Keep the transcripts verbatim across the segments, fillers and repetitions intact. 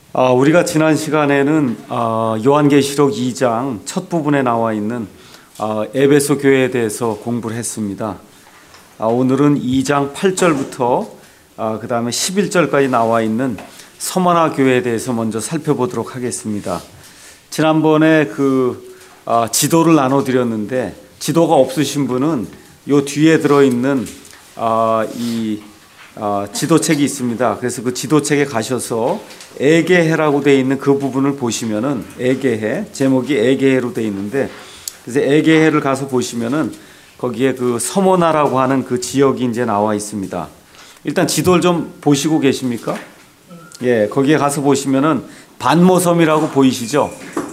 아, 우리가 지난 시간에는 아, 요한계시록 이 장 첫 부분에 나와 있는 아, 에베소 교회에 대해서 공부를 했습니다. 아, 오늘은 이 장 팔 절부터 아, 그 다음에 십일 절까지 나와 있는 서머나 교회에 대해서 먼저 살펴보도록 하겠습니다. 지난번에 그 아, 지도를 나눠드렸는데 지도가 없으신 분은 요 뒤에 들어있는 아, 이 아, 지도책이 있습니다. 그래서 그 지도책에 가셔서 에게해라고 되어 있는 그 부분을 보시면은 에게해, 제목이 에게해로 되어 있는데, 그래서 에게해를 가서 보시면은 거기에 그 서머나라고 하는 그 지역이 이제 나와 있습니다. 일단 지도를 좀 보시고 계십니까? 예, 거기에 가서 보시면은 반모섬이라고 보이시죠?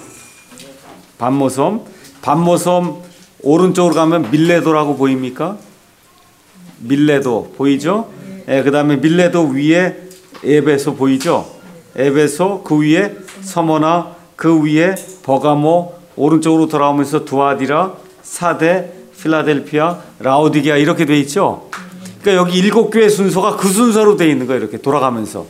반모섬, 반모섬 오른쪽으로 가면 밀레도라고 보입니까? 밀레도 보이죠? 예, 그 다음에 밀레도 위에 에베소 보이죠? 에베소, 그 위에 서머나, 그 위에 버가모, 오른쪽으로 돌아오면서 두아디라, 사데, 필라델피아, 라오디게아 이렇게 돼 있죠? 그러니까 여기 일곱 교회 순서가 그 순서로 돼 있는 거예요. 이렇게 돌아가면서.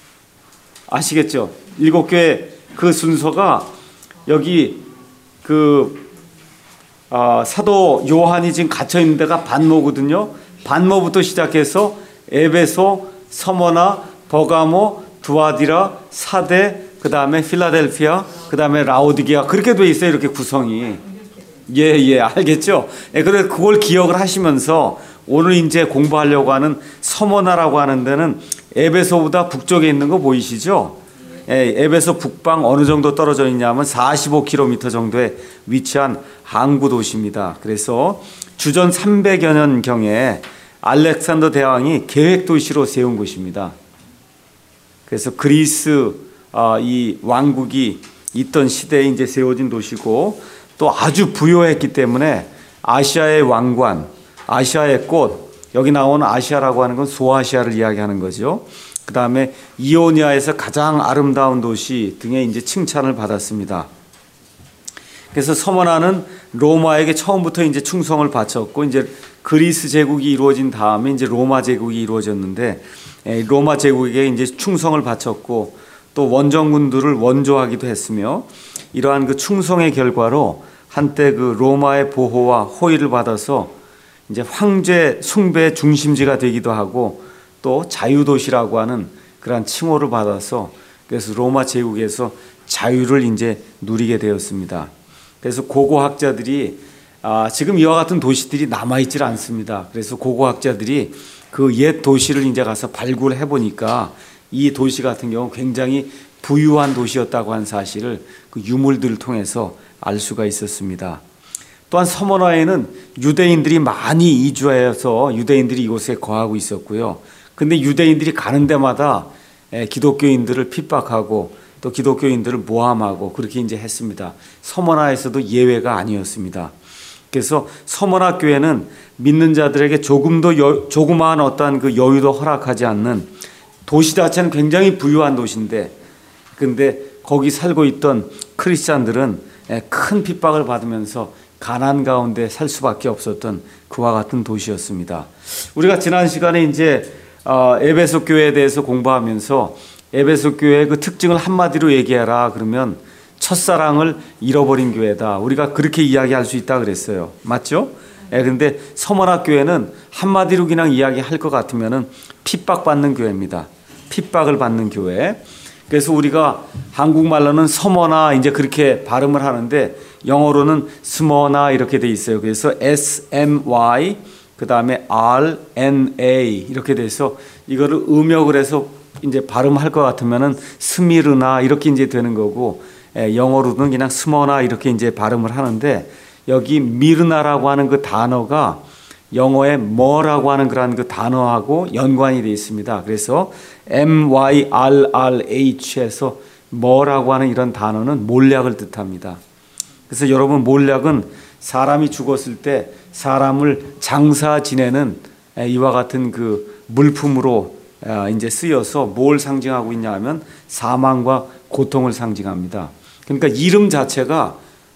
아시겠죠? 일곱 교회 그 순서가 여기 그 아, 사도 요한이 지금 갇혀 있는 데가 반모거든요. 반모부터 시작해서 에베소, 서머나, 버가모, 두아디라, 사데, 그 다음에 필라델피아, 그 다음에 라오디게아 그렇게 돼 있어요. 이렇게 구성이. 예, 예, 알겠죠? 예, 그래서 그걸 기억을 하시면서 오늘 이제 공부하려고 하는 서머나라고 하는 데는 에베소보다 북쪽에 있는 거 보이시죠? 예, 에베소 북방 어느 정도 떨어져 있냐면 사십오 킬로미터 정도에 위치한 항구 도시입니다. 그래서 주전 삼백여 년경에 알렉산더 대왕이 계획 도시로 세운 곳입니다. 그래서 그리스 어, 이 왕국이 있던 시대에 이제 세워진 도시고, 또 아주 부유했기 때문에 아시아의 왕관, 아시아의 꽃, 여기 나오는 아시아라고 하는 건 소아시아를 이야기하는 거죠. 그 다음에 이오니아에서 가장 아름다운 도시 등의 이제 칭찬을 받았습니다. 그래서 서머나는 로마에게 처음부터 이제 충성을 바쳤고, 이제 그리스 제국이 이루어진 다음에 이제 로마 제국이 이루어졌는데, 로마 제국에게 이제 충성을 바쳤고, 또 원정군들을 원조하기도 했으며, 이러한 그 충성의 결과로 한때 그 로마의 보호와 호의를 받아서 이제 황제 숭배의 중심지가 되기도 하고, 또 자유도시라고 하는 그러한 칭호를 받아서, 그래서 로마 제국에서 자유를 이제 누리게 되었습니다. 그래서 고고학자들이 아, 지금 이와 같은 도시들이 남아있질 않습니다. 그래서 고고학자들이 그 옛 도시를 이제 가서 발굴을 해보니까 이 도시 같은 경우 굉장히 부유한 도시였다고 하는 사실을 그 유물들을 통해서 알 수가 있었습니다. 또한 서머나에는 유대인들이 많이 이주하여서 유대인들이 이곳에 거하고 있었고요. 근데 유대인들이 가는 데마다 기독교인들을 핍박하고 또 기독교인들을 모함하고 그렇게 이제 했습니다. 서머나에서도 예외가 아니었습니다. 그래서 서머나 교회는 믿는 자들에게 조금도 여, 조그마한 어떠한 그 여유도 허락하지 않는, 도시 자체는 굉장히 부유한 도시인데, 근데 거기 살고 있던 크리스찬들은 큰 핍박을 받으면서 가난 가운데 살 수밖에 없었던 그와 같은 도시였습니다. 우리가 지난 시간에 이제 에베소 교회에 대해서 공부하면서 에베소 교회의 그 특징을 한마디로 얘기해라 그러면 첫사랑을 잃어버린 교회다. 우리가 그렇게 이야기할 수 있다 그랬어요. 맞죠? 예, 근데 서머나 교회는 한마디로 그냥 이야기할 것 같으면은 핍박받는 교회입니다. 핍박을 받는 교회. 그래서 우리가 한국말로는 서머나 이제 그렇게 발음을 하는데 영어로는 스머나 이렇게 돼 있어요. 그래서 에스 엠 와이 그 다음에 알 엔 에이 이렇게 돼서 이거를 음역을 해서 이제 발음할 것 같으면은 스미르나 이렇게 이제 되는 거고, 예, 영어로는 그냥 스머나 이렇게 이제 발음을 하는데, 여기 미르나라고 하는 그 단어가 영어의 뭐라고 하는 그런 그 단어하고 연관이 되어 있습니다. 그래서 엠 와이 알 알 에이치에서 뭐라고 하는 이런 단어는 몰약을 뜻합니다. 그래서 여러분, 몰약은 사람이 죽었을 때 사람을 장사 지내는 이와 같은 그 물품으로 이제 쓰여서 뭘 상징하고 있냐 하면 사망과 고통을 상징합니다. 그러니까 이름 자체가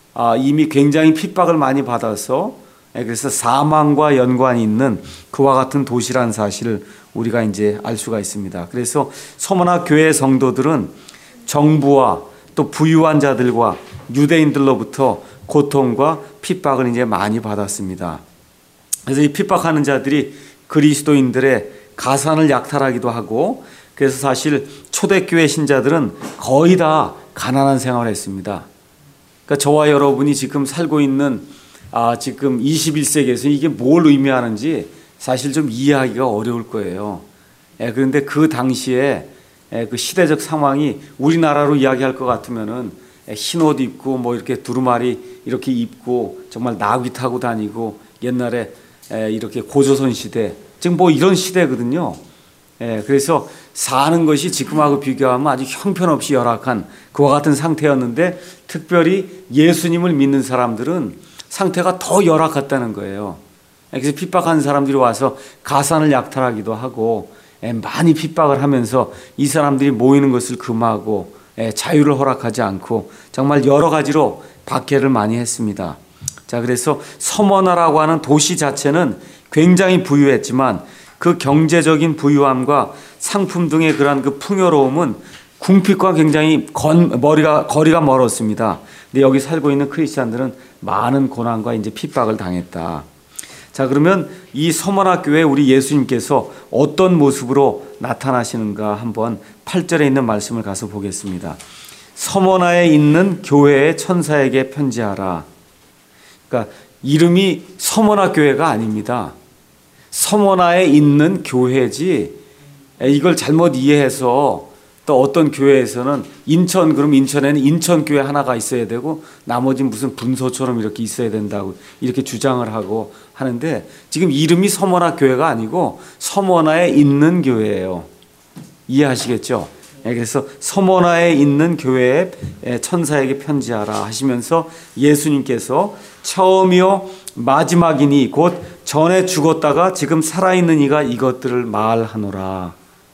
이미 굉장히 핍박을 많이 받아서, 그래서 사망과 연관이 있는 그와 같은 도시라는 사실을 우리가 이제 알 수가 있습니다. 그래서 서머나 교회 성도들은 정부와 또 부유한 자들과 유대인들로부터 고통과 핍박을 이제 많이 받았습니다. 그래서 이 핍박하는 자들이 그리스도인들의 가산을 약탈하기도 하고, 그래서 사실 초대교회 신자들은 거의 다 가난한 생활을 했습니다. 그러니까 저와 여러분이 지금 살고 있는 아, 지금 이십일 세기에서 이게 뭘 의미하는지 사실 좀 이해하기가 어려울 거예요. 예, 그런데 그 당시에 예, 그 시대적 상황이 우리나라로 이야기할 것 같으면은 예, 흰 옷 입고 뭐 이렇게 두루마리 이렇게 입고 정말 나귀 타고 다니고 옛날에 예, 이렇게 고조선 시대 지금 뭐 이런 시대거든요. 예, 그래서 사는 것이 지금하고 비교하면 아주 형편없이 열악한 그와 같은 상태였는데, 특별히 예수님을 믿는 사람들은 상태가 더 열악했다는 거예요. 그래서 핍박한 사람들이 와서 가산을 약탈하기도 하고 많이 핍박을 하면서 이 사람들이 모이는 것을 금하고 자유를 허락하지 않고 정말 여러 가지로 박해를 많이 했습니다. 자, 그래서 서머나라고 하는 도시 자체는 굉장히 부유했지만 그 경제적인 부유함과 상품 등의 그러한 그 풍요로움은 궁핍과 굉장히 건, 머리가, 거리가 멀었습니다. 근데 여기 살고 있는 크리스찬들은 많은 고난과 이제 핍박을 당했다. 자, 그러면 이 서머나 교회에 우리 예수님께서 어떤 모습으로 나타나시는가 한번 팔 절에 있는 말씀을 가서 보겠습니다. 서머나에 있는 교회의 천사에게 편지하라. 그러니까 이름이 서머나 교회가 아닙니다. 서머나에 있는 교회지, 이걸 잘못 이해해서 또 어떤 교회에서는 인천, 그럼 인천에는 인천교회 하나가 있어야 되고 나머지는 무슨 분소처럼 이렇게 있어야 된다고 이렇게 주장을 하고 하는데, 지금 이름이 서머나 교회가 아니고 서머나에 있는 교회예요. 이해하시겠죠? 그래서 서머나에 있는 교회에 천사에게 편지하라 하시면서 예수님께서 처음이요 마지막이니 곧 전에 죽었다가 지금 살아있는 이가 이것들을 말하노라.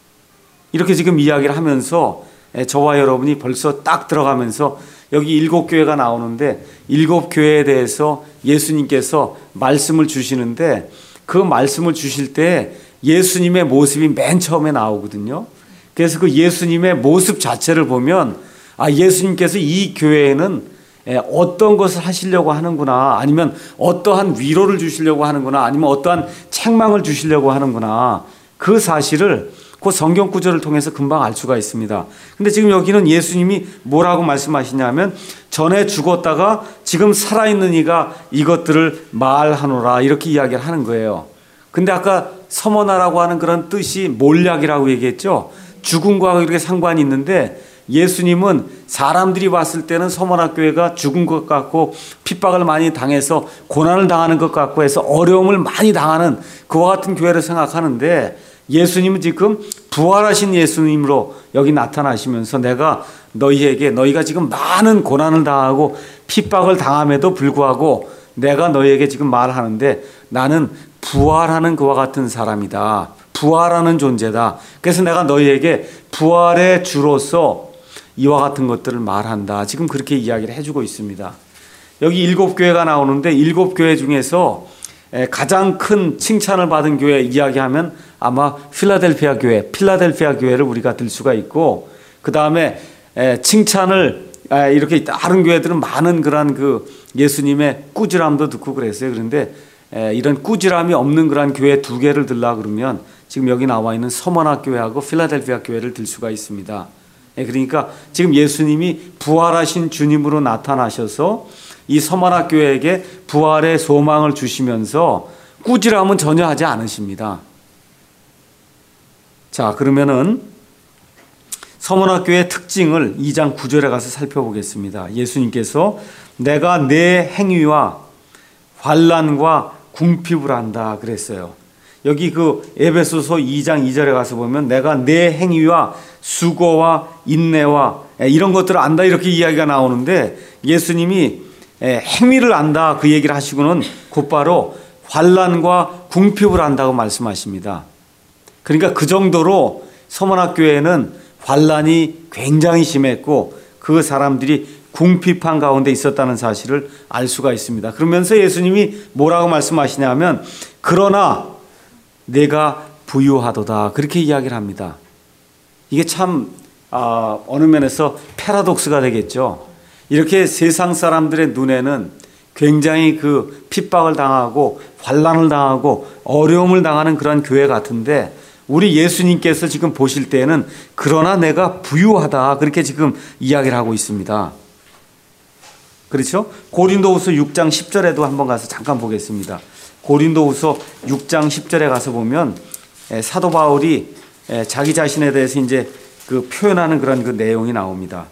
이렇게 지금 이야기를 하면서 저와 여러분이 벌써 딱 들어가면서 여기 일곱 교회가 나오는데 일곱 교회에 대해서 예수님께서 말씀을 주시는데, 그 말씀을 주실 때 예수님의 모습이 맨 처음에 나오거든요. 그래서 그 예수님의 모습 자체를 보면 아, 예수님께서 이 교회에는 어떤 것을 하시려고 하는구나, 아니면 어떠한 위로를 주시려고 하는구나, 아니면 어떠한 책망을 주시려고 하는구나, 그 사실을 그 성경 구절을 통해서 금방 알 수가 있습니다. 근데 지금 여기는 예수님이 뭐라고 말씀하시냐면 전에 죽었다가 지금 살아있는 이가 이것들을 말하노라, 이렇게 이야기를 하는 거예요. 근데 아까 서머나라고 하는 그런 뜻이 몰약이라고 얘기했죠. 죽음과 이렇게 상관이 있는데, 예수님은 사람들이 봤을 때는 서머나 교회가 죽은 것 같고 핍박을 많이 당해서 고난을 당하는 것 같고 해서 어려움을 많이 당하는 그와 같은 교회를 생각하는데, 예수님은 지금 부활하신 예수님으로 여기 나타나시면서 내가 너희에게, 너희가 지금 많은 고난을 당하고 핍박을 당함에도 불구하고 내가 너희에게 지금 말하는데 나는 부활하는 그와 같은 사람이다. 부활하는 존재다. 그래서 내가 너희에게 부활의 주로서 이와 같은 것들을 말한다. 지금 그렇게 이야기를 해주고 있습니다. 여기 일곱 교회가 나오는데 일곱 교회 중에서 가장 큰 칭찬을 받은 교회 이야기하면 아마 필라델피아 교회, 필라델피아 교회를 우리가 들 수가 있고, 그 다음에 칭찬을 이렇게 다른 교회들은 많은 그런 그 예수님의 꾸지람도 듣고 그랬어요. 그런데 이런 꾸지람이 없는 그런 교회 두 개를 들라 그러면 지금 여기 나와 있는 서머나 교회하고 필라델피아 교회를 들 수가 있습니다. 그러니까 지금 예수님이 부활하신 주님으로 나타나셔서 이 서머나 교회에게 부활의 소망을 주시면서 꾸지람은 전혀 하지 않으십니다. 자, 그러면은 서머나 교회의 특징을 이 장 구 절에 가서 살펴보겠습니다. 예수님께서 내가 내 행위와 환난과 궁핍을 한다 그랬어요. 여기 그 에베소서 이 장 이 절에 가서 보면 내가 내 행위와 수고와 인내와 이런 것들을 안다 이렇게 이야기가 나오는데, 예수님이 행위를 안다 그 얘기를 하시고는 곧바로 환난과 궁핍을 한다고 말씀하십니다. 그러니까 그 정도로 서머나 교회는 환난이 굉장히 심했고 그 사람들이 궁핍한 가운데 있었다는 사실을 알 수가 있습니다. 그러면서 예수님이 뭐라고 말씀하시냐면 그러나 내가 부유하도다 그렇게 이야기를 합니다. 이게 참 아, 어느 면에서 패러독스가 되겠죠. 이렇게 세상 사람들의 눈에는 굉장히 그 핍박을 당하고 환난을 당하고 어려움을 당하는 그런 교회 같은데, 우리 예수님께서 지금 보실 때에는 그러나 내가 부유하다, 그렇게 지금 이야기를 하고 있습니다. 그렇죠? 고린도후서 육 장 십 절에도 한번 가서 잠깐 보겠습니다. 고린도후서 육 장 십 절에 가서 보면 사도 바울이 자기 자신에 대해서 이제 그 표현하는 그런 그 내용이 나옵니다.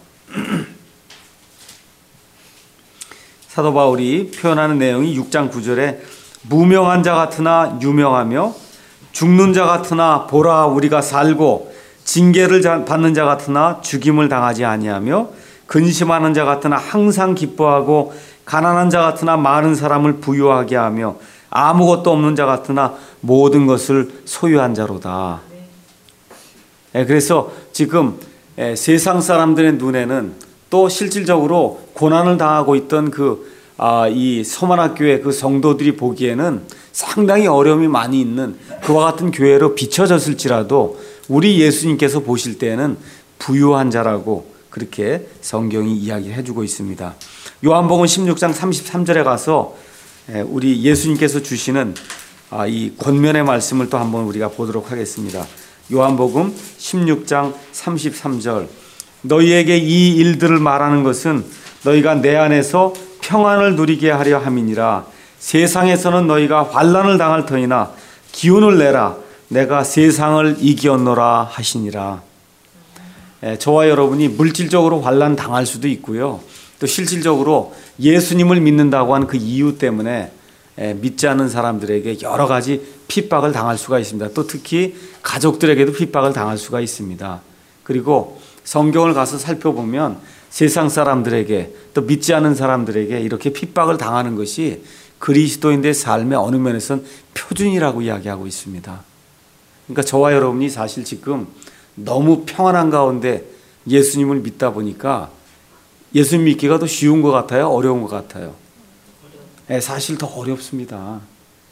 사도 바울이 표현하는 내용이 육 장 구 절에 무명한 자 같으나 유명하며 죽는 자 같으나 보라 우리가 살고 징계를 받는 자 같으나 죽임을 당하지 아니하며 근심하는 자 같으나 항상 기뻐하고 가난한 자 같으나 많은 사람을 부유하게 하며 아무것도 없는 자 같으나 모든 것을 소유한 자로다. 네, 그래서 지금 세상 사람들의 눈에는 또 실질적으로 고난을 당하고 있던 그 아, 이 서만학교의 그 성도들이 보기에는 상당히 어려움이 많이 있는 그와 같은 교회로 비춰졌을지라도 우리 예수님께서 보실 때에는 부유한 자라고 그렇게 성경이 이야기해 주고 있습니다. 요한복음 십육 장 삼십삼 절에 가서 우리 예수님께서 주시는 이 권면의 말씀을 또 한번 우리가 보도록 하겠습니다. 요한복음 십육 장 삼십삼 절, 너희에게 이 일들을 말하는 것은 너희가 내 안에서 평안을 누리게 하려 함이니라. 세상에서는 너희가 환난을 당할 터이나 기운을 내라. 내가 세상을 이기었노라 하시니라. 예, 저와 여러분이 물질적으로 환난 당할 수도 있고요. 또 실질적으로 예수님을 믿는다고 하는 그 이유 때문에 예, 믿지 않는 사람들에게 여러 가지 핍박을 당할 수가 있습니다. 또 특히 가족들에게도 핍박을 당할 수가 있습니다. 그리고 성경을 가서 살펴보면 세상 사람들에게 또 믿지 않는 사람들에게 이렇게 핍박을 당하는 것이 그리스도인들의 삶의 어느 면에서는 표준이라고 이야기하고 있습니다. 그러니까 저와 여러분이 사실 지금 너무 평안한 가운데 예수님을 믿다 보니까 예수님 믿기가 더 쉬운 것 같아요? 어려운 것 같아요? 네, 사실 더 어렵습니다.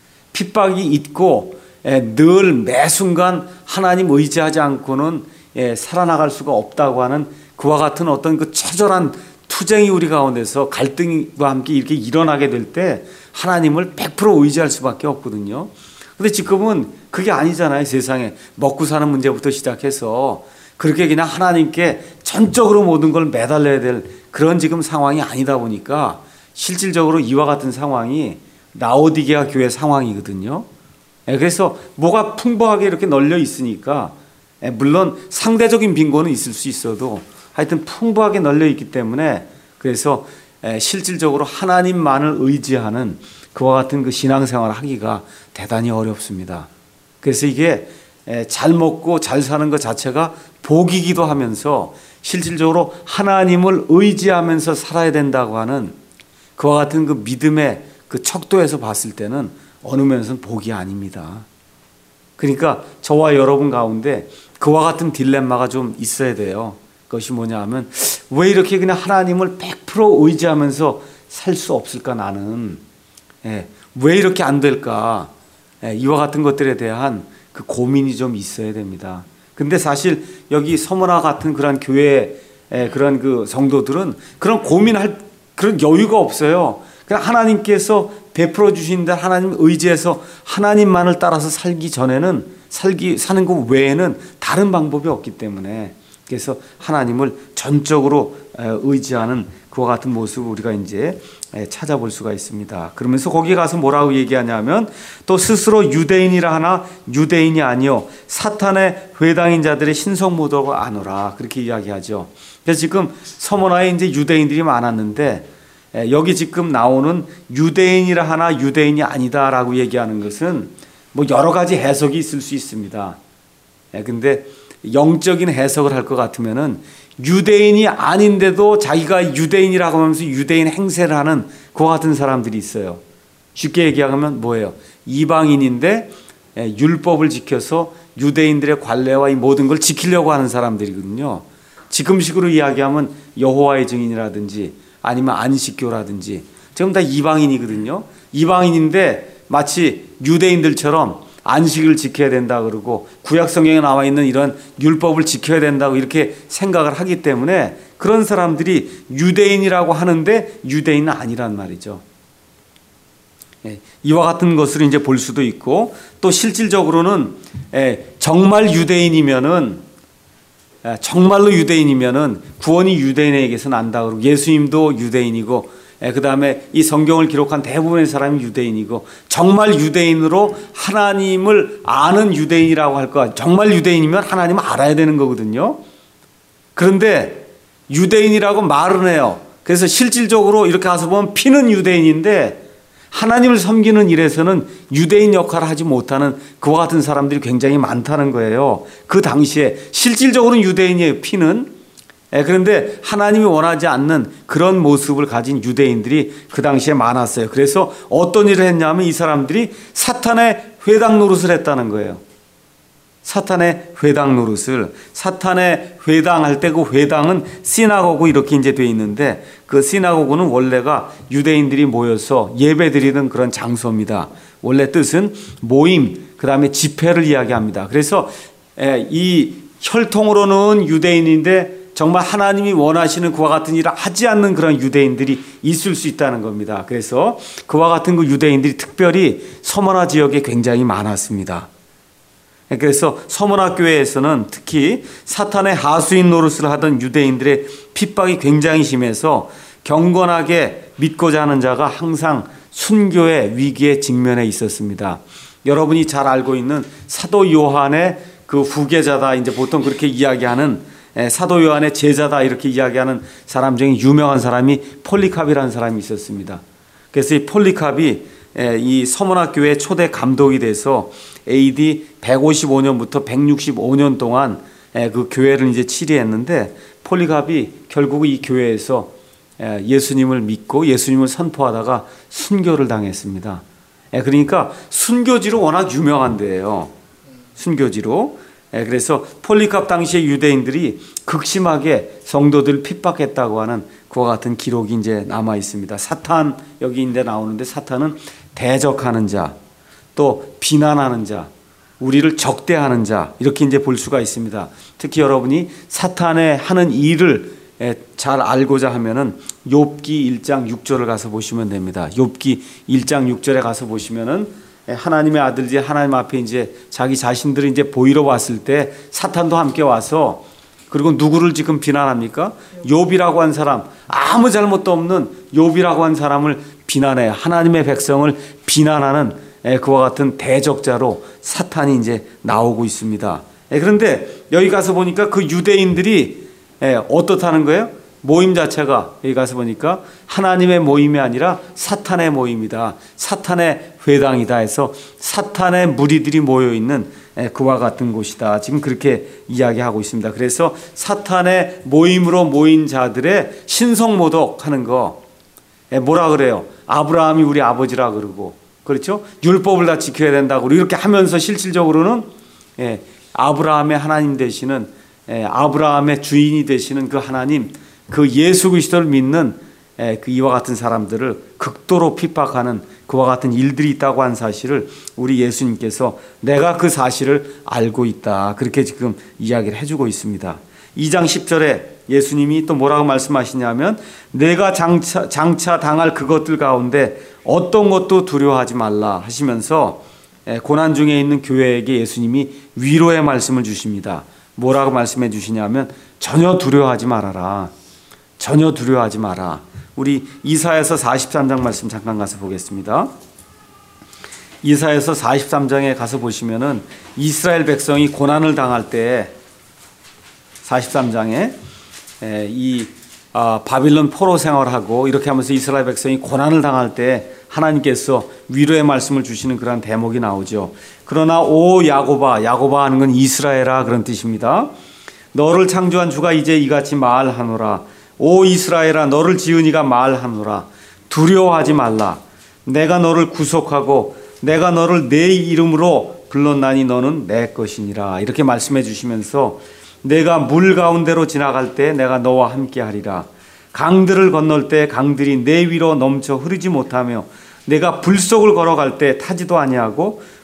핍박이 있고 늘 매 순간 하나님 의지하지 않고는 살아나갈 수가 없다고 하는 그와 같은 어떤 그 처절한 투쟁이 우리 가운데서 갈등과 함께 이렇게 일어나게 될 때 하나님을 백 퍼센트 의지할 수밖에 없거든요. 근데 지금은 그게 아니잖아요. 세상에 먹고 사는 문제부터 시작해서 그렇게 그냥 하나님께 전적으로 모든 걸 매달려야 될 그런 지금 상황이 아니다 보니까 실질적으로 이와 같은 상황이 라오디게아 교회 상황이거든요. 그래서 뭐가 풍부하게 이렇게 널려 있으니까 물론 상대적인 빈곤은 있을 수 있어도 하여튼 풍부하게 널려 있기 때문에 그래서 실질적으로 하나님만을 의지하는 그와 같은 그 신앙생활을 하기가 대단히 어렵습니다. 그래서 이게 잘 먹고 잘 사는 것 자체가 복이기도 하면서 실질적으로 하나님을 의지하면서 살아야 된다고 하는 그와 같은 그 믿음의 그 척도에서 봤을 때는 어느 면에서는 복이 아닙니다. 그러니까 저와 여러분 가운데 그와 같은 딜레마가 좀 있어야 돼요. 그것이 뭐냐 하면 왜 이렇게 그냥 하나님을 백 퍼센트 의지하면서 살 수 없을까 나는. 예, 왜 이렇게 안 될까. 예, 이와 같은 것들에 대한 그 고민이 좀 있어야 됩니다. 근데 사실 여기 서머나 같은 그런 교회 그런 그 성도들은 그런 고민할 그런 여유가 없어요. 그냥 하나님께서 베풀어 주신다 하나님 의지해서 하나님만을 따라서 살기 전에는 살기 사는 것 외에는 다른 방법이 없기 때문에 그래서 하나님을 전적으로 의지하는 그와 같은 모습을 우리가 이제 찾아볼 수가 있습니다. 그러면서 거기에 가서 뭐라고 얘기하냐면 또 스스로 유대인이라 하나 유대인이 아니요 사탄의 회당인 자들의 신성모독을 아노라 그렇게 이야기하죠. 그래서 지금 서머나에 이제 유대인들이 많았는데 여기 지금 나오는 유대인이라 하나 유대인이 아니다라고 얘기하는 것은 뭐 여러 가지 해석이 있을 수 있습니다. 근데 영적인 해석을 할 것 같으면은 유대인이 아닌데도 자기가 유대인이라고 하면서 유대인 행세를 하는 그와 같은 사람들이 있어요. 쉽게 얘기하면 뭐예요? 이방인인데 율법을 지켜서 유대인들의 관례와 이 모든 걸 지키려고 하는 사람들이거든요. 지금식으로 이야기하면 여호와의 증인이라든지 아니면 안식교라든지 지금 다 이방인이거든요. 이방인인데 마치 유대인들처럼 안식을 지켜야 된다 그러고 구약 성경에 나와 있는 이런 율법을 지켜야 된다고 이렇게 생각을 하기 때문에 그런 사람들이 유대인이라고 하는데 유대인은 아니란 말이죠. 이와 같은 것을 이제 볼 수도 있고 또 실질적으로는 정말 유대인이면은 정말로 유대인이면은 구원이 유대인에게서 난다 그러고 예수님도 유대인이고 그 다음에 이 성경을 기록한 대부분의 사람이 유대인이고 정말 유대인으로 하나님을 아는 유대인이라고 할 거 정말 유대인이면 하나님을 알아야 되는 거거든요. 그런데 유대인이라고 말은 해요. 그래서 실질적으로 이렇게 가서 보면 피는 유대인인데 하나님을 섬기는 일에서는 유대인 역할을 하지 못하는 그와 같은 사람들이 굉장히 많다는 거예요. 그 당시에 실질적으로는 유대인이에요. 피는. 그런데 하나님이 원하지 않는 그런 모습을 가진 유대인들이 그 당시에 많았어요. 그래서 어떤 일을 했냐면 이 사람들이 사탄의 회당 노릇을 했다는 거예요. 사탄의 회당 노릇을 사탄의 회당할 때 그 회당은 시나고그 이렇게 이제 돼 있는데 그 시나고그는 원래가 유대인들이 모여서 예배드리는 그런 장소입니다. 원래 뜻은 모임, 그 다음에 집회를 이야기합니다. 그래서 이 혈통으로는 유대인인데 정말 하나님이 원하시는 그와 같은 일을 하지 않는 그런 유대인들이 있을 수 있다는 겁니다. 그래서 그와 같은 그 유대인들이 특별히 서머나 지역에 굉장히 많았습니다. 그래서 서머나 교회에서는 특히 사탄의 하수인 노릇을 하던 유대인들의 핍박이 굉장히 심해서 경건하게 믿고자 하는 자가 항상 순교의 위기에 직면해 있었습니다. 여러분이 잘 알고 있는 사도 요한의 그 후계자다, 이제 보통 그렇게 이야기하는 사도 요한의 제자다 이렇게 이야기하는 사람 중에 유명한 사람이 폴리캅이라는 사람이 있었습니다. 그래서 이 폴리캅이 이 서머나 교회 초대 감독이 돼서 에이디 백오십오 년부터 백육십오 년 동안 그 교회를 이제 치리했는데 폴리캅이 결국 이 교회에서 예수님을 믿고 예수님을 선포하다가 순교를 당했습니다. 그러니까 순교지로 워낙 유명한 데예요. 순교지로. 그래서 폴리캅 당시의 유대인들이 극심하게 성도들을 핍박했다고 하는 그와 같은 기록이 이제 남아 있습니다. 사탄 여기 이제 나오는데 사탄은 대적하는 자, 또 비난하는 자, 우리를 적대하는 자 이렇게 이제 볼 수가 있습니다. 특히 여러분이 사탄의 하는 일을 잘 알고자 하면은 욥기 일 장 육 절을 가서 보시면 됩니다. 욥기 일 장 육 절에 가서 보시면은 하나님의 아들들이 하나님 앞에 이제 자기 자신들을 이제 보이러 왔을 때 사탄도 함께 와서 그리고 누구를 지금 비난합니까? 욥이라고 한 사람, 아무 잘못도 없는 욥이라고 한 사람을 비난해 하나님의 백성을 비난하는 그와 같은 대적자로 사탄이 이제 나오고 있습니다. 그런데 여기 가서 보니까 그 유대인들이 어떻다는 거예요? 모임 자체가 여기 가서 보니까 하나님의 모임이 아니라 사탄의 모임이다. 사탄의 회당이다 해서 사탄의 무리들이 모여있는 그와 같은 곳이다. 지금 그렇게 이야기하고 있습니다. 그래서 사탄의 모임으로 모인 자들의 신성모독하는 거 뭐라 그래요? 아브라함이 우리 아버지라 그러고 그렇죠? 율법을 다 지켜야 된다고 이렇게 하면서 실질적으로는 아브라함의 하나님 되시는 아브라함의 주인이 되시는 그 하나님 그 예수 그리스도를 믿는 그 이와 같은 사람들을 극도로 핍박하는 그와 같은 일들이 있다고 한 사실을 우리 예수님께서 내가 그 사실을 알고 있다. 그렇게 지금 이야기를 해주고 있습니다. 이 장 십 절에 예수님이 또 뭐라고 말씀하시냐면 내가 장차, 장차 당할 그것들 가운데 어떤 것도 두려워하지 말라 하시면서 고난 중에 있는 교회에게 예수님이 위로의 말씀을 주십니다. 뭐라고 말씀해 주시냐면 전혀 두려워하지 말아라. 전혀 두려워하지 마라. 우리 이사야서 사십삼 장 말씀 잠깐 가서 보겠습니다. 이사야서 사십삼 장에 가서 보시면은 이스라엘 백성이 고난을 당할 때 사십삼 장에 이 바빌론 포로 생활하고 이렇게 하면서 이스라엘 백성이 고난을 당할 때 하나님께서 위로의 말씀을 주시는 그런 대목이 나오죠. 그러나 오 야고바, 야고바 하는 건 이스라엘아 그런 뜻입니다. 너를 창조한 주가 이제 이같이 말하노라. 오 이스라엘아 너를 지은 이가 말하노라. 두려워하지 말라. 내가 너를 구속하고 내가 너를 내 이름으로 불렀나니 너는 내 것이니라. 이렇게 말씀해 주시면서 내가 물 가운데로 지나갈 때 내가 너와 함께 하리라. 강들을 건널 때 강들이 내 위로 넘쳐 흐르지 못하며 내가 불 속을 걸어갈 때 타지도 아니하고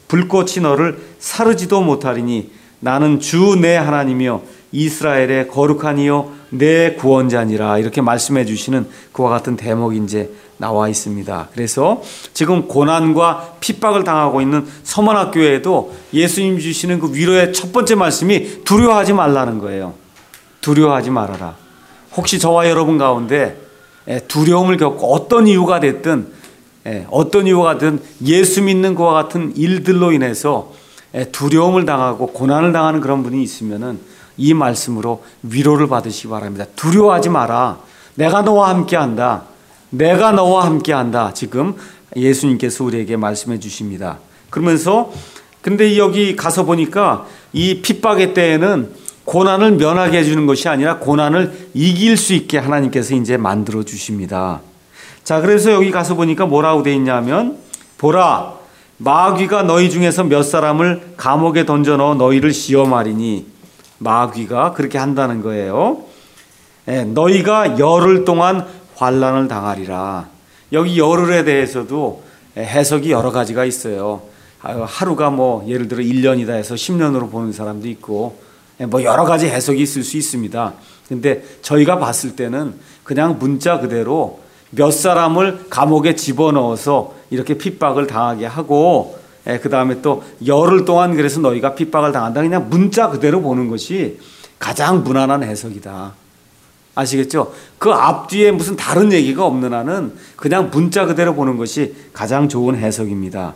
불꽃이 너를 사르지도 못하리니 나는 주 내 하나님이여 이스라엘의 거룩한 이여 내 구원자니라. 이렇게 말씀해 주시는 그와 같은 대목이 이제 나와 있습니다. 그래서 지금 고난과 핍박을 당하고 있는 서만학교에도 예수님 주시는 그 위로의 첫 번째 말씀이 두려워하지 말라는 거예요. 두려워하지 말아라. 혹시 저와 여러분 가운데 두려움을 겪고 어떤 이유가 됐든 어떤 이유가 됐든 예수 믿는 그와 같은 일들로 인해서 두려움을 당하고 고난을 당하는 그런 분이 있으면은 이 말씀으로 위로를 받으시기 바랍니다. 두려워하지 마라. 내가 너와 함께한다. 내가 너와 함께한다. 지금 예수님께서 우리에게 말씀해 주십니다. 그러면서 근데 여기 가서 보니까 이 핍박의 때에는 고난을 면하게 해주는 것이 아니라 고난을 이길 수 있게 하나님께서 이제 만들어 주십니다. 자, 그래서 여기 가서 보니까 뭐라고 돼 있냐면 보라 마귀가 너희 중에서 몇 사람을 감옥에 던져 넣어 너희를 시험하리니 마귀가 그렇게 한다는 거예요. 예, 너희가 열흘 동안 환난을 당하리라. 여기 열흘에 대해서도 해석이 여러 가지가 있어요. 하루가 뭐 예를 들어 일 년이다 해서 십 년으로 보는 사람도 있고 뭐 여러 가지 해석이 있을 수 있습니다. 근데 저희가 봤을 때는 그냥 문자 그대로 몇 사람을 감옥에 집어넣어서 이렇게 핍박을 당하게 하고 그 다음에 또 열흘 동안 그래서 너희가 핍박을 당한다. 그냥 문자 그대로 보는 것이 가장 무난한 해석이다. 아시겠죠? 그 앞뒤에 무슨 다른 얘기가 없는 한은 그냥 문자 그대로 보는 것이 가장 좋은 해석입니다.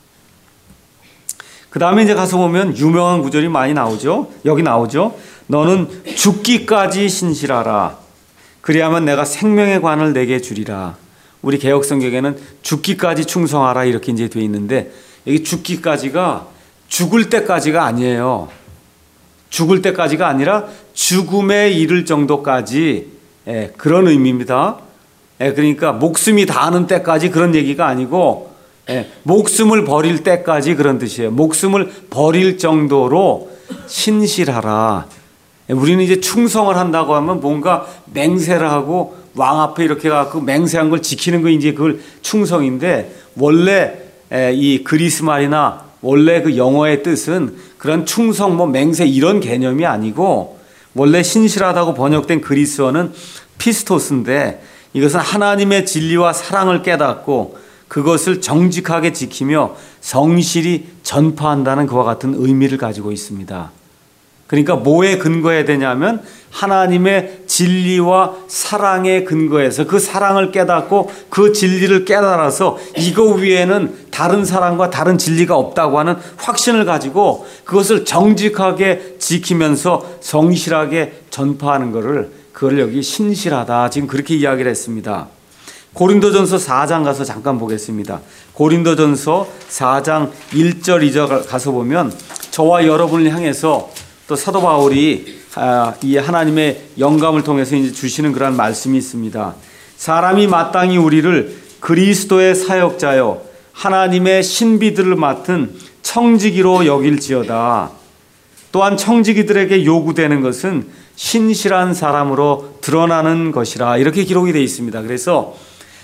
그 다음에 이제 가서 보면 유명한 구절이 많이 나오죠. 여기 나오죠. 너는 죽기까지 신실하라. 그리하면 내가 생명의 관을 내게 주리라. 우리 개역성경에는 죽기까지 충성하라 이렇게 이제 되어 있는데 여기 죽기까지가 죽을 때까지가 아니에요. 죽을 때까지가 아니라 죽음에 이를 정도까지 예, 그런 의미입니다. 예, 그러니까 목숨이 닿는 때까지 그런 얘기가 아니고 예, 목숨을 버릴 때까지 그런 뜻이에요. 목숨을 버릴 정도로 신실하라. 예, 우리는 이제 충성을 한다고 하면 뭔가 맹세를 하고 왕 앞에 이렇게 가고 맹세한 걸 지키는 거 이제 그걸 충성인데 원래 이 그리스 말이나 원래 그 영어의 뜻은 그런 충성, 뭐 맹세 이런 개념이 아니고 원래 신실하다고 번역된 그리스어는 피스토스인데 이것은 하나님의 진리와 사랑을 깨닫고 그것을 정직하게 지키며 성실히 전파한다는 그와 같은 의미를 가지고 있습니다. 그러니까 뭐에 근거해야 되냐면 하나님의 진리와 사랑에 근거해서 그 사랑을 깨닫고 그 진리를 깨달아서 이거 위에는 다른 사랑과 다른 진리가 없다고 하는 확신을 가지고 그것을 정직하게 지키면서 성실하게 전파하는 것을 그걸 여기 신실하다 지금 그렇게 이야기를 했습니다. 고린도전서 사 장 가서 잠깐 보겠습니다. 고린도전서 사 장 일 절 이 절 가서 보면 저와 여러분을 향해서 또 사도 바울이 이 하나님의 영감을 통해서 이제 주시는 그런 말씀이 있습니다. 사람이 마땅히 우리를 그리스도의 사역자여 하나님의 신비들을 맡은 청지기로 여길지어다. 또한 청지기들에게 요구되는 것은 신실한 사람으로 드러나는 것이라 이렇게 기록이 되어 있습니다. 그래서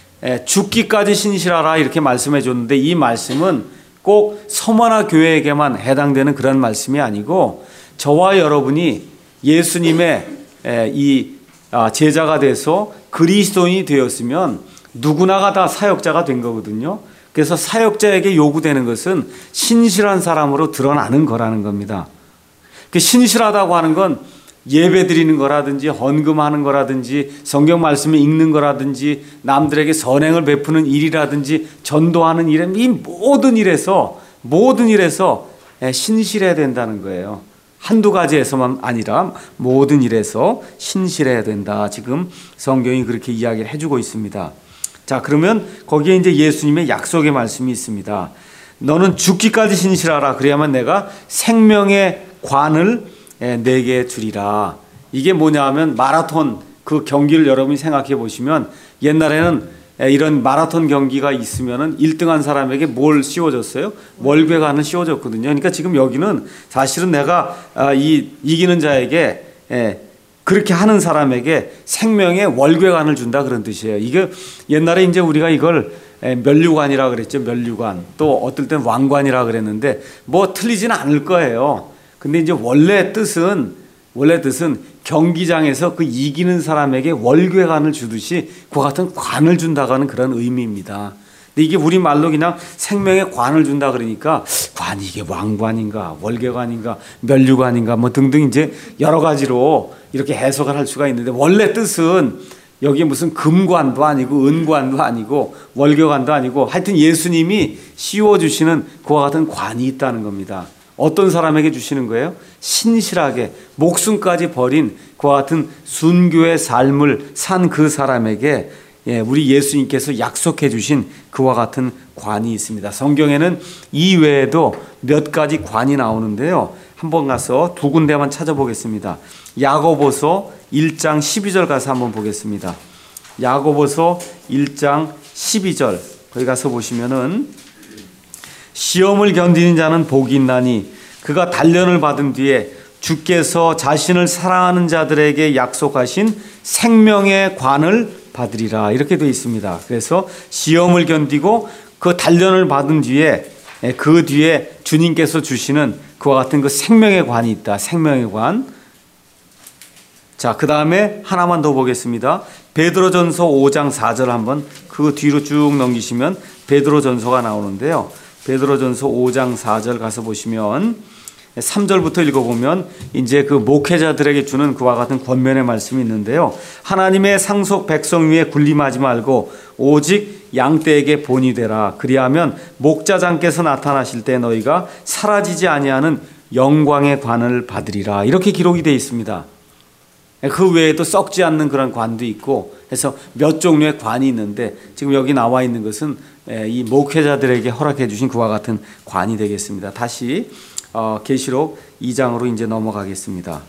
죽기까지 신실하라 이렇게 말씀해 줬는데 이 말씀은 꼭 서머나 교회에게만 해당되는 그런 말씀이 아니고 저와 여러분이 예수님의 이 제자가 돼서 그리스도인이 되었으면 누구나가 다 사역자가 된 거거든요. 그래서 사역자에게 요구되는 것은 신실한 사람으로 드러나는 거라는 겁니다. 신실하다고 하는 건 예배 드리는 거라든지 헌금하는 거라든지 성경 말씀을 읽는 거라든지 남들에게 선행을 베푸는 일이라든지 전도하는 일, 이 모든 일에서 모든 일에서 신실해야 된다는 거예요. 한두 가지에서만 아니라 모든 일에서 신실해야 된다. 지금 성경이 그렇게 이야기를 해주고 있습니다. 자, 그러면 거기에 이제 예수님의 약속의 말씀이 있습니다. 너는 죽기까지 신실하라. 그래야만 내가 생명의 관을 내게 주리라. 이게 뭐냐 하면 마라톤 그 경기를 여러분이 생각해 보시면 옛날에는 이런 마라톤 경기가 있으면은 일 등한 사람에게 뭘 씌워줬어요? 월궤관을 씌워줬거든요. 그러니까 지금 여기는 사실은 내가 이 이기는 자에게 그렇게 하는 사람에게 생명의 월궤관을 준다 그런 뜻이에요. 이게 옛날에 이제 우리가 이걸 면류관이라 그랬죠. 면류관. 또 어떨 땐 왕관이라 그랬는데 뭐 틀리지는 않을 거예요. 근데 이제 원래 뜻은 원래 뜻은 경기장에서 그 이기는 사람에게 월궤관을 주듯이 그와 같은 관을 준다고 하는 그런 의미입니다. 근데 이게 우리말로 그냥 생명의 관을 준다 그러니까 관이 이게 왕관인가 월궤관인가 면류관인가 뭐 등등 이제 여러 가지로 이렇게 해석을 할 수가 있는데 원래 뜻은 여기에 무슨 금관도 아니고 은관도 아니고 월궤관도 아니고 하여튼 예수님이 씌워주시는 그와 같은 관이 있다는 겁니다. 어떤 사람에게 주시는 거예요? 신실하게 목숨까지 버린 그와 같은 순교의 삶을 산 그 사람에게 우리 예수님께서 약속해 주신 그와 같은 관이 있습니다. 성경에는 이 외에도 몇 가지 관이 나오는데요. 한번 가서 두 군데만 찾아보겠습니다. 야고보서 일 장 십이 절 가서 한번 보겠습니다. 야고보서 일 장 십이 절 거기 가서 보시면은 시험을 견디는 자는 복이 있나니 그가 단련을 받은 뒤에 주께서 자신을 사랑하는 자들에게 약속하신 생명의 관을 받으리라 이렇게 되어 있습니다. 그래서 시험을 견디고 그 단련을 받은 뒤에 그 뒤에 주님께서 주시는 그와 같은 그 생명의 관이 있다. 생명의 관. 자, 그 다음에 하나만 더 보겠습니다. 베드로전서 오 장 사 절 한번 그 뒤로 쭉 넘기시면 베드로전서가 나오는데요. 베드로전서 오 장 사 절 가서 보시면 삼 절부터 읽어보면 이제 그 목회자들에게 주는 그와 같은 권면의 말씀이 있는데요. 하나님의 상속 백성 위에 군림하지 말고 오직 양떼에게 본이 되라. 그리하면 목자장께서 나타나실 때 너희가 사라지지 아니하는 영광의 관을 받으리라. 이렇게 기록이 되어 있습니다. 그 외에도 썩지 않는 그런 관도 있고 해서 몇 종류의 관이 있는데 지금 여기 나와 있는 것은 이 목회자들에게 허락해 주신 그와 같은 관이 되겠습니다. 다시 어, 계시록 이 장으로 이제 넘어가겠습니다.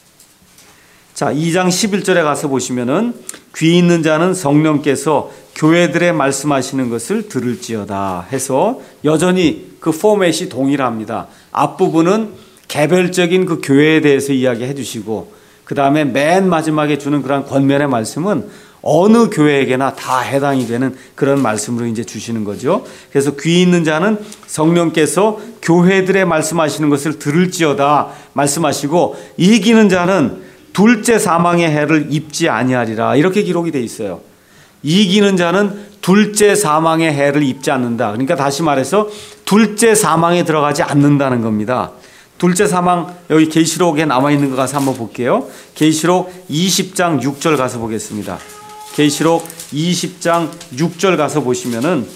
자, 이 장 십일 절에 가서 보시면은 귀 있는 자는 성령께서 교회들에 말씀하시는 것을 들을지어다 해서 여전히 그 포맷이 동일합니다. 앞부분은 개별적인 그 교회에 대해서 이야기해 주시고 그 다음에 맨 마지막에 주는 그런 권면의 말씀은 어느 교회에게나 다 해당이 되는 그런 말씀으로 이제 주시는 거죠. 그래서 귀 있는 자는 성령께서 교회들에 말씀하시는 것을 들을지어다 말씀하시고 이기는 자는 둘째 사망의 해를 입지 아니하리라 이렇게 기록이 돼 있어요. 이기는 자는 둘째 사망의 해를 입지 않는다. 그러니까 다시 말해서 둘째 사망에 들어가지 않는다는 겁니다. 둘째 사망 여기 계시록에 나와 있는 거 가서 한번 볼게요. 계시록 이십 장 육 절 가서 보겠습니다. 계시록 이십 장 육 절 가서 보시면은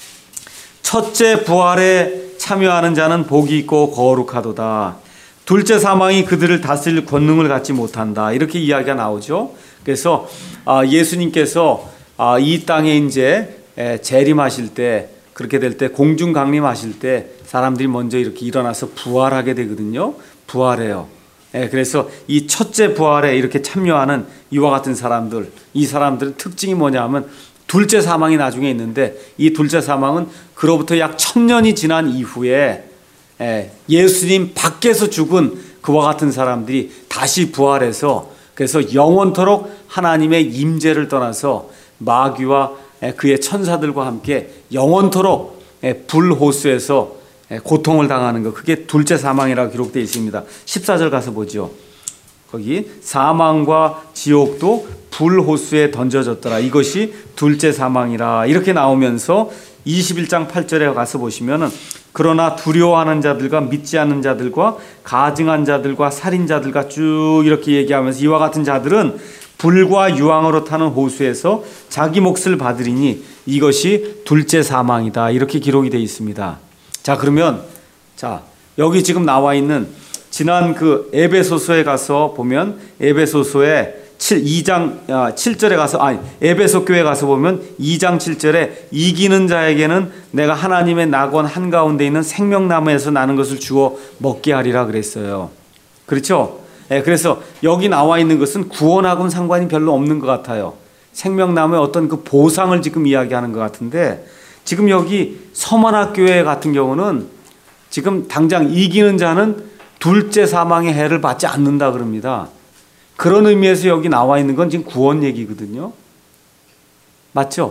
첫째 부활에 참여하는 자는 복이 있고 거룩하도다. 둘째 사망이 그들을 다스릴 권능을 갖지 못한다. 이렇게 이야기가 나오죠. 그래서 예수님께서 이 땅에 이제 재림하실 때 그렇게 될 때 공중 강림하실 때 사람들이 먼저 이렇게 일어나서 부활하게 되거든요. 부활해요. 예, 그래서 이 첫째 부활에 이렇게 참여하는 이와 같은 사람들, 이 사람들의 특징이 뭐냐면 둘째 사망이 나중에 있는데 이 둘째 사망은 그로부터 약 천년이 지난 이후에 예, 예수님 밖에서 죽은 그와 같은 사람들이 다시 부활해서 그래서 영원토록 하나님의 임재를 떠나서 마귀와 그의 천사들과 함께 영원토록 불호수에서 고통을 당하는 것, 그게 둘째 사망이라고 기록되어 있습니다. 십사 절 가서 보죠. 거기 사망과 지옥도 불호수에 던져졌더라. 이것이 둘째 사망이라 이렇게 나오면서 이십일 장 팔 절에 가서 보시면은 그러나 두려워하는 자들과 믿지 않는 자들과 가증한 자들과 살인자들과 쭉 이렇게 얘기하면서 이와 같은 자들은 불과 유황으로 타는 호수에서 자기 몫을 받으리니 이것이 둘째 사망이다. 이렇게 기록이 되어 있습니다. 자, 그러면 자, 여기 지금 나와 있는 지난 그 에베소서에 가서 보면 에베소서에 이 장 칠 절에 가서 아니 에베소 교회 가서 보면 이 장 칠 절에 이기는 자에게는 내가 하나님의 낙원 한가운데 있는 생명나무에서 나는 것을 주어 먹게 하리라 그랬어요. 그렇죠? 네, 그래서 여기 나와 있는 것은 구원하고는 상관이 별로 없는 것 같아요. 생명나무의 어떤 그 보상을 지금 이야기하는 것 같은데 지금 여기 서만학교회 같은 경우는 지금 당장 이기는 자는 둘째 사망의 해를 받지 않는다 그럽니다. 그런 의미에서 여기 나와 있는 건 지금 구원 얘기거든요. 맞죠?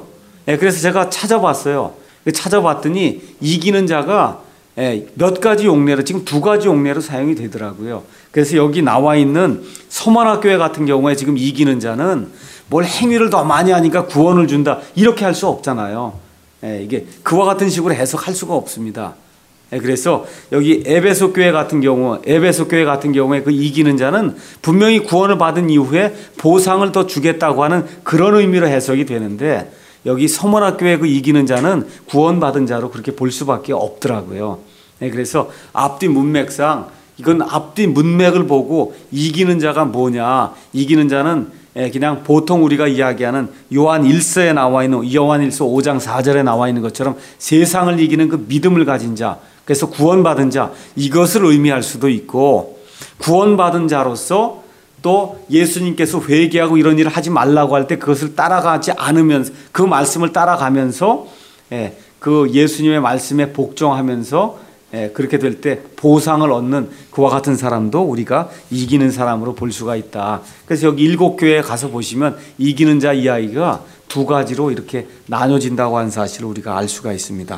예, 그래서 제가 찾아봤어요. 찾아봤더니 이기는 자가 예, 몇 가지 용례로, 지금 두 가지 용례로 사용이 되더라고요. 그래서 여기 나와 있는 서만학교회 같은 경우에 지금 이기는 자는 뭘 행위를 더 많이 하니까 구원을 준다, 이렇게 할 수 없잖아요. 예, 이게 그와 같은 식으로 해석할 수가 없습니다. 예, 그래서 여기 에베소 교회 같은 경우, 에베소 교회 같은 경우에 그 이기는 자는 분명히 구원을 받은 이후에 보상을 더 주겠다고 하는 그런 의미로 해석이 되는데, 여기 서문학교의 그 이기는 자는 구원받은 자로 그렇게 볼 수밖에 없더라고요. 네, 그래서 앞뒤 문맥상 이건 앞뒤 문맥을 보고 이기는 자가 뭐냐, 이기는 자는 그냥 보통 우리가 이야기하는 요한 일서에 나와 있는, 요한 일서 오 장 사 절에 나와 있는 것처럼 세상을 이기는 그 믿음을 가진 자, 그래서 구원받은 자, 이것을 의미할 수도 있고, 구원받은 자로서 또 예수님께서 회개하고 이런 일을 하지 말라고 할 때 그것을 따라가지 않으면서, 그 말씀을 따라가면서 예, 그 예수님의 말씀에 복종하면서 예, 그렇게 될 때 보상을 얻는 그와 같은 사람도 우리가 이기는 사람으로 볼 수가 있다. 그래서 여기 일곱 교회에 가서 보시면 이기는 자 이야기가 두 가지로 이렇게 나눠진다고 하는 사실을 우리가 알 수가 있습니다.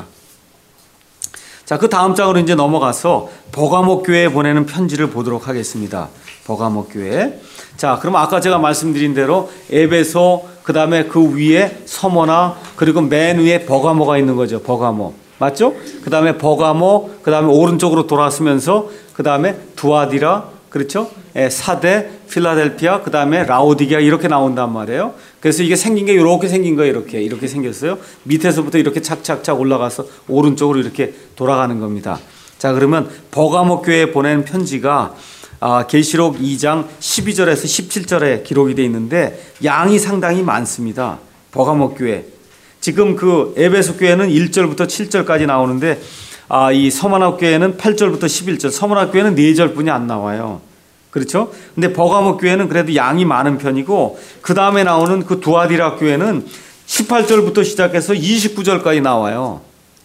자, 그 다음 장으로 이제 넘어가서 버가모 교회에 보내는 편지를 보도록 하겠습니다. 버가모 교회. 자, 그럼 아까 제가 말씀드린 대로 에베소, 그 다음에 그 위에 서머나, 그리고 맨 위에 버가모가 있는 거죠. 버가모. 맞죠? 그 다음에 버가모, 그 다음에 오른쪽으로 돌아서면서 그 다음에 두아디라, 그렇죠? 예, 사대, 필라델피아, 그 다음에 라오디게아, 이렇게 나온단 말이에요. 그래서 이게 생긴 게 이렇게 생긴 거예요. 이렇게 이렇게 생겼어요. 밑에서부터 이렇게 착착착 올라가서 오른쪽으로 이렇게 돌아가는 겁니다. 자, 그러면 버가모 교회에 보낸 편지가 아, 계시록 이 장 십이 절에서 십칠 절에 기록이 되어 있는데 양이 상당히 많습니다. 버가모 교회. 지금 그 에베소 교회는 일 절부터 칠 절까지 나오는데 아, 이 서문학 교회는 팔 절부터 십일 절, 서문학 교회는 네 절뿐이 안 나와요. 그렇죠? 근데 버가모 교회는 그래도 양이 많은 편이고, 그 다음에 나오는 그 두아디라 교회는 십팔 절부터 시작해서 이십구 절까지 나와요.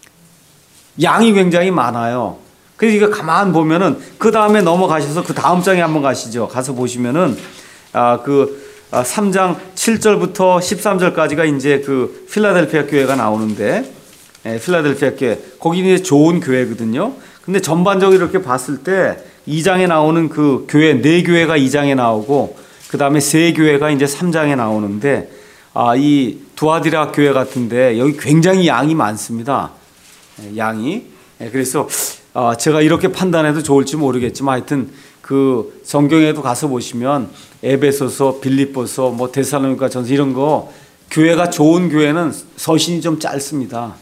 양이 굉장히 많아요. 그래서 이거 가만 보면은 그 다음에 넘어가셔서 그 다음 장에 한번 가시죠. 가서 보시면은 아, 그 아, 삼 장 칠 절부터 십삼 절까지가 이제 그 필라델피아 교회가 나오는데, 예, 필라델피아 교회, 거기는 이제 좋은 교회거든요. 근데 전반적으로 이렇게 봤을 때 이 장에 나오는 그 교회, 네 교회가 이 장에 나오고, 그 다음에 세 교회가 이제 삼 장에 나오는데, 아, 이 두아디라 교회 같은데 여기 굉장히 양이 많습니다. 예, 양이. 예, 그래서 아, 제가 이렇게 판단해도 좋을지 모르겠지만 하여튼 그 성경에도 가서 보시면 에베소서, 빌립보서, 뭐 데살로니가 전서 이런 거, 교회가 좋은 교회는 서신이 좀 짧습니다.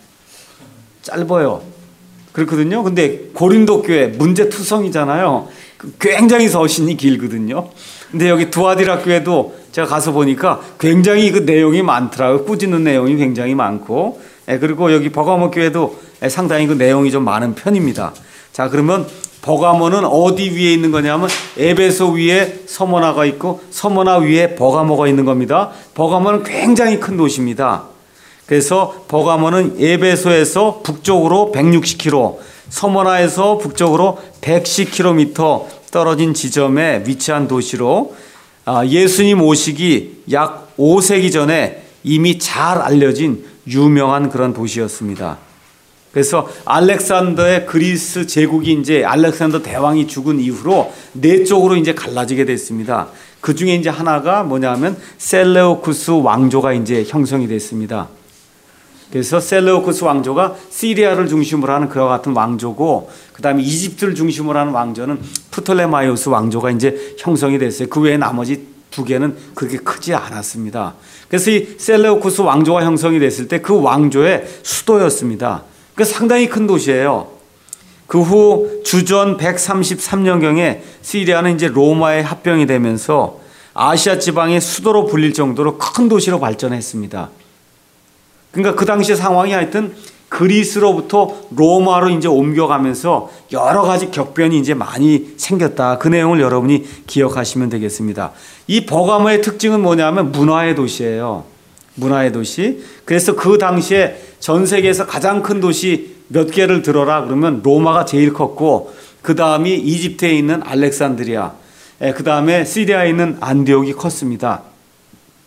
짧아요. 그렇거든요. 근데 고린도 교회 문제투성이잖아요. 굉장히 서신이 길거든요. 근데 여기 두아디라 교회도 제가 가서 보니까 굉장히 그 내용이 많더라고요. 꾸짖는 내용이 굉장히 많고, 예, 그리고 여기 버가모 교회도 상당히 그 내용이 좀 많은 편입니다. 자, 그러면 버가모는 어디 위에 있는 거냐면 에베소 위에 서머나가 있고 서머나 위에 버가모가 있는 겁니다. 버가모는 굉장히 큰 도시입니다. 그래서 버가모는 에베소에서 북쪽으로 백육십 킬로미터, 서머나에서 북쪽으로 백십 킬로미터 떨어진 지점에 위치한 도시로 예수님 오시기 약 오 세기 전에 이미 잘 알려진 유명한 그런 도시였습니다. 그래서 알렉산더의 그리스 제국이 이제 알렉산더 대왕이 죽은 이후로 네 쪽으로 이제 갈라지게 됐습니다. 그 중에 이제 하나가 뭐냐면 셀레우쿠스 왕조가 이제 형성이 됐습니다. 그래서 셀레우쿠스 왕조가 시리아를 중심으로 하는 그와 같은 왕조고, 그 다음에 이집트를 중심으로 하는 왕조는 프톨레마이오스 왕조가 이제 형성이 됐어요. 그 외에 나머지 두 개는 그렇게 크지 않았습니다. 그래서 이 셀레우쿠스 왕조가 형성이 됐을 때 그 왕조의 수도였습니다. 그 상당히 큰 도시예요. 그 후 주전 백삼십삼 년경에 시리아는 이제 로마에 합병이 되면서 아시아 지방의 수도로 불릴 정도로 큰 도시로 발전했습니다. 그러니까 그 당시 상황이 하여튼 그리스로부터 로마로 이제 옮겨가면서 여러 가지 격변이 이제 많이 생겼다. 그 내용을 여러분이 기억하시면 되겠습니다. 이 버가모의 특징은 뭐냐면 문화의 도시예요. 문화의 도시. 그래서 그 당시에 전 세계에서 가장 큰 도시 몇 개를 들어라 그러면 로마가 제일 컸고, 그 다음이 이집트에 있는 알렉산드리아, 그 다음에 시리아에 있는 안디옥이 컸습니다.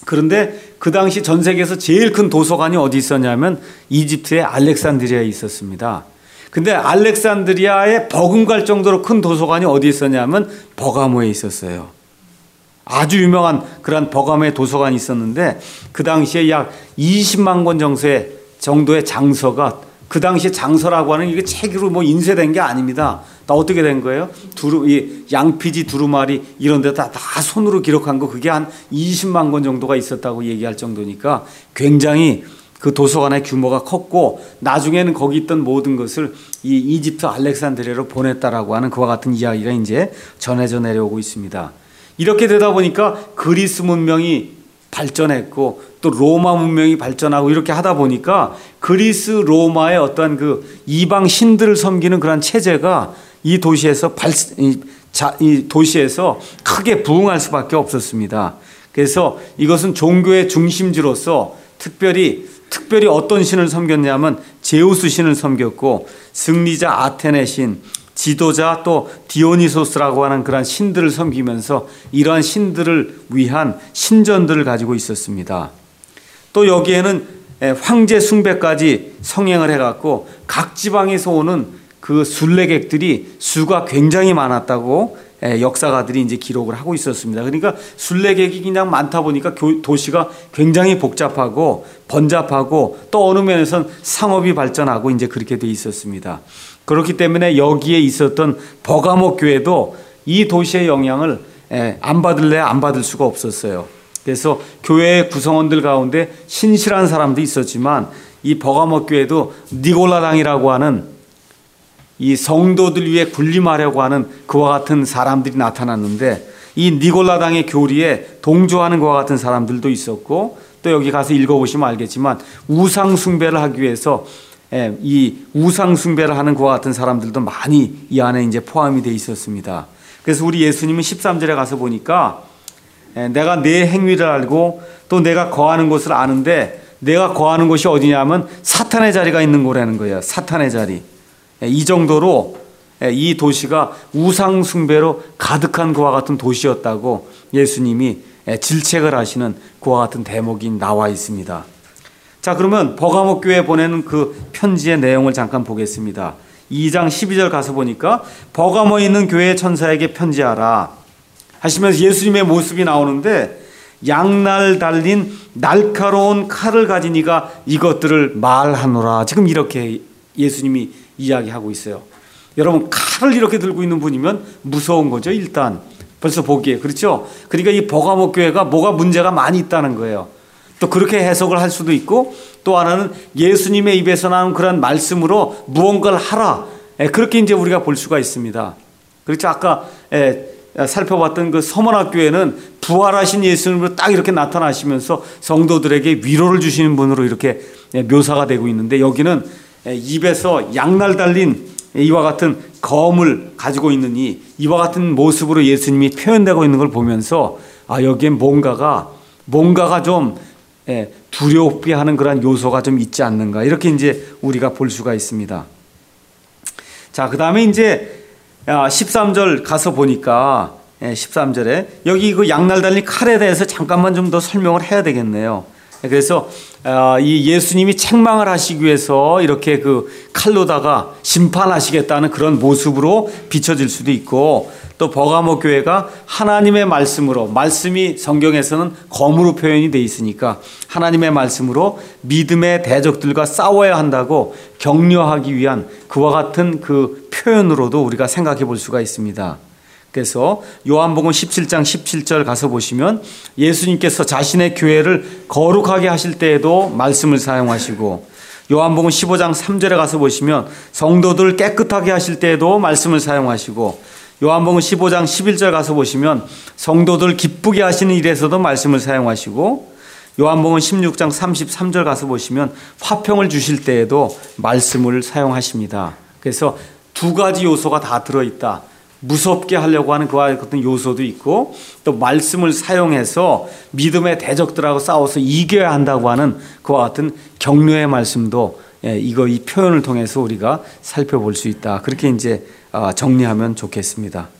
그런데 그 당시 전 세계에서 제일 큰 도서관이 어디 있었냐면 이집트의 알렉산드리아에 있었습니다. 근데 알렉산드리아에 버금갈 정도로 큰 도서관이 어디 있었냐면 버가모에 있었어요. 아주 유명한 그런 버가모의 도서관이 있었는데 그 당시에 약 이십만 권 정도의 정도의 장서가, 그 당시에 장서라고 하는 이게 책으로 뭐 인쇄된 게 아닙니다. 다 어떻게 된 거예요? 두루, 이 양피지 두루마리 이런 데다 다 손으로 기록한 거, 그게 한 이십만 권 정도가 있었다고 얘기할 정도니까 굉장히 그 도서관의 규모가 컸고, 나중에는 거기 있던 모든 것을 이 이집트 알렉산드리아로 보냈다라고 하는 그와 같은 이야기가 이제 전해져 내려오고 있습니다. 이렇게 되다 보니까 그리스 문명이 발전했고 또 로마 문명이 발전하고 이렇게 하다 보니까 그리스 로마의 어떤 그 이방 신들을 섬기는 그런 체제가 이 도시에서 발, 이, 자, 이 도시에서 크게 부흥할 수밖에 없었습니다. 그래서 이것은 종교의 중심지로서 특별히 특별히 어떤 신을 섬겼냐면 제우스 신을 섬겼고, 승리자 아테네 신, 지도자 또 디오니소스라고 하는 그런 신들을 섬기면서 이러한 신들을 위한 신전들을 가지고 있었습니다. 또 여기에는 황제 숭배까지 성행을 해갖고 각 지방에서 오는 그 순례객들이 수가 굉장히 많았다고 역사가들이 이제 기록을 하고 있었습니다. 그러니까 순례객이 그냥 많다 보니까 도시가 굉장히 복잡하고 번잡하고 또 어느 면에서는 상업이 발전하고 이제 그렇게 돼 있었습니다. 그렇기 때문에 여기에 있었던 버가모 교회도 이 도시의 영향을 안 받을래 안 받을 수가 없었어요. 그래서 교회의 구성원들 가운데 신실한 사람도 있었지만 이 버가모 교회도 니골라당이라고 하는 이 성도들 위해 군림하려고 하는 그와 같은 사람들이 나타났는데, 이 니골라당의 교리에 동조하는 그와 같은 사람들도 있었고, 또 여기 가서 읽어보시면 알겠지만 우상 숭배를 하기 위해서 이 우상 숭배를 하는 그와 같은 사람들도 많이 이 안에 이제 포함이 돼 있었습니다. 그래서 우리 예수님은 십삼 절에 가서 보니까 내가 내 행위를 알고 또 내가 거하는 곳을 아는데, 내가 거하는 곳이 어디냐면 사탄의 자리가 있는 곳이라는 거예요. 사탄의 자리. 이 정도로 이 도시가 우상 숭배로 가득한 그와 같은 도시였다고 예수님이 질책을 하시는 그와 같은 대목이 나와 있습니다. 자, 그러면 버가모 교회에 보내는 그 편지의 내용을 잠깐 보겠습니다. 이 장 십이 절 가서 보니까 버가모에 있는 교회 천사에게 편지하라 하시면서 예수님의 모습이 나오는데, 양날 달린 날카로운 칼을 가진 이가 이것들을 말하노라. 지금 이렇게 예수님이 이야기하고 있어요. 여러분, 칼을 이렇게 들고 있는 분이면 무서운 거죠. 일단 벌써 보기에. 그렇죠? 그러니까 이 버가모 교회가 뭐가 문제가 많이 있다는 거예요. 또 그렇게 해석을 할 수도 있고, 또 하나는 예수님의 입에서 나온 그런 말씀으로 무언가를 하라, 그렇게 이제 우리가 볼 수가 있습니다. 그렇죠? 아까 살펴봤던 그 서문학교회는 부활하신 예수님으로 딱 이렇게 나타나시면서 성도들에게 위로를 주시는 분으로 이렇게 묘사가 되고 있는데, 여기는 입에서 양날 달린 이와 같은 검을 가지고 있는 이 이와 같은 모습으로 예수님이 표현되고 있는 걸 보면서, 아, 여기에 뭔가가 뭔가가 좀 두렵게 하는 그런 요소가 좀 있지 않는가, 이렇게 이제 우리가 볼 수가 있습니다. 자, 그 다음에 이제 십삼 절 가서 보니까 십삼 절에 여기 그 양날 달린 칼에 대해서 잠깐만 좀 더 설명을 해야 되겠네요. 그래서 이 예수님이 책망을 하시기 위해서 이렇게 그 칼로다가 심판하시겠다는 그런 모습으로 비춰질 수도 있고, 또 버가모 교회가 하나님의 말씀으로, 말씀이 성경에서는 검으로 표현이 돼 있으니까 하나님의 말씀으로 믿음의 대적들과 싸워야 한다고 격려하기 위한 그와 같은 그 표현으로도 우리가 생각해 볼 수가 있습니다. 그래서 요한복음 십칠 장 십칠 절 가서 보시면 예수님께서 자신의 교회를 거룩하게 하실 때에도 말씀을 사용하시고, 요한복음 십오 장 삼 절에 가서 보시면 성도들을 깨끗하게 하실 때에도 말씀을 사용하시고, 요한복음 십오 장 십일 절 가서 보시면 성도들을 기쁘게 하시는 일에서도 말씀을 사용하시고, 요한복음 십육 장 삼십삼 절 가서 보시면 화평을 주실 때에도 말씀을 사용하십니다. 그래서 두 가지 요소가 다 들어있다. 무섭게 하려고 하는 그와 같은 요소도 있고, 또 말씀을 사용해서 믿음의 대적들하고 싸워서 이겨야 한다고 하는 그와 같은 격려의 말씀도 이거 이 표현을 통해서 우리가 살펴볼 수 있다. 그렇게 이제 정리하면 좋겠습니다.